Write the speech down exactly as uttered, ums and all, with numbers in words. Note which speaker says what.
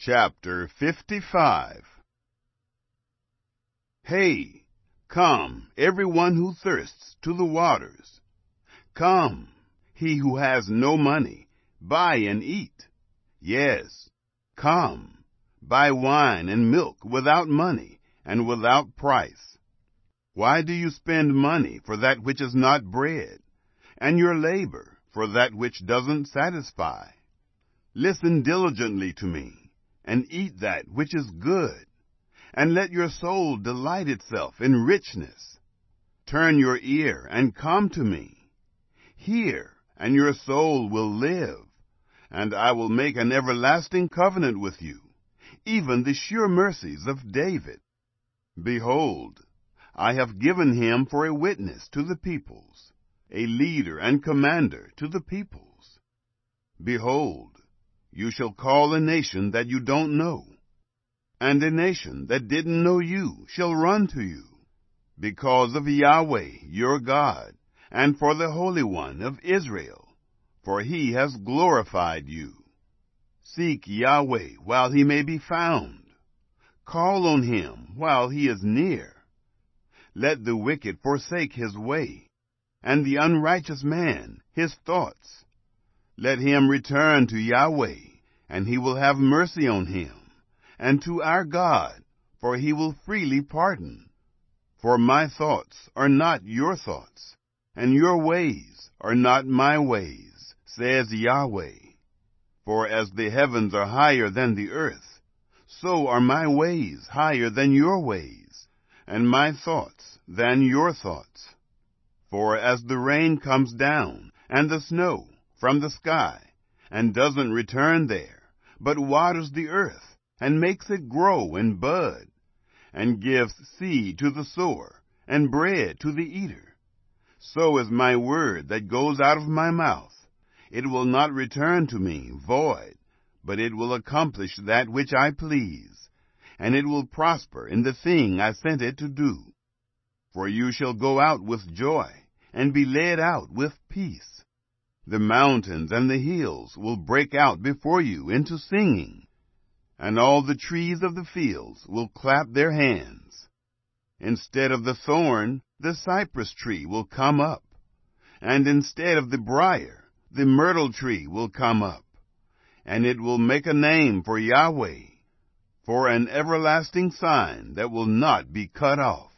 Speaker 1: Chapter fifty-five. Hey, come, everyone who thirsts, to the waters. Come, he who has no money, buy and eat. Yes, come, buy wine and milk without money and without price. Why do you spend money for that which is not bread, and your labor for that which doesn't satisfy? Listen diligently to me, and eat that which is good, and let your soul delight itself in richness. Turn your ear and come to me. Hear, and your soul will live, and I will make an everlasting covenant with you, even the sure mercies of David. Behold, I have given him for a witness to the peoples, a leader and commander to the peoples. Behold, you shall call a nation that you don't know, and a nation that didn't know you shall run to you, because of Yahweh your God, and for the Holy One of Israel, for he has glorified you. Seek Yahweh while he may be found. Call on him while he is near. Let the wicked forsake his way, and the unrighteous man his thoughts. Let him return to Yahweh, and he will have mercy on him, and to our God, for he will freely pardon. For my thoughts are not your thoughts, and your ways are not my ways, says Yahweh. For as the heavens are higher than the earth, so are my ways higher than your ways, and my thoughts than your thoughts. For as the rain comes down, and the snow from the sky, and doesn't return there, but waters the earth, and makes it grow and bud, and gives seed to the sower, and bread to the eater, so is my word that goes out of my mouth. It will not return to me void, but it will accomplish that which I please, and it will prosper in the thing I sent it to do. For you shall go out with joy, and be led out with peace. The mountains and the hills will break out before you into singing, and all the trees of the fields will clap their hands. Instead of the thorn, the cypress tree will come up, and instead of the brier, the myrtle tree will come up, and it will make a name for Yahweh, for an everlasting sign that will not be cut off.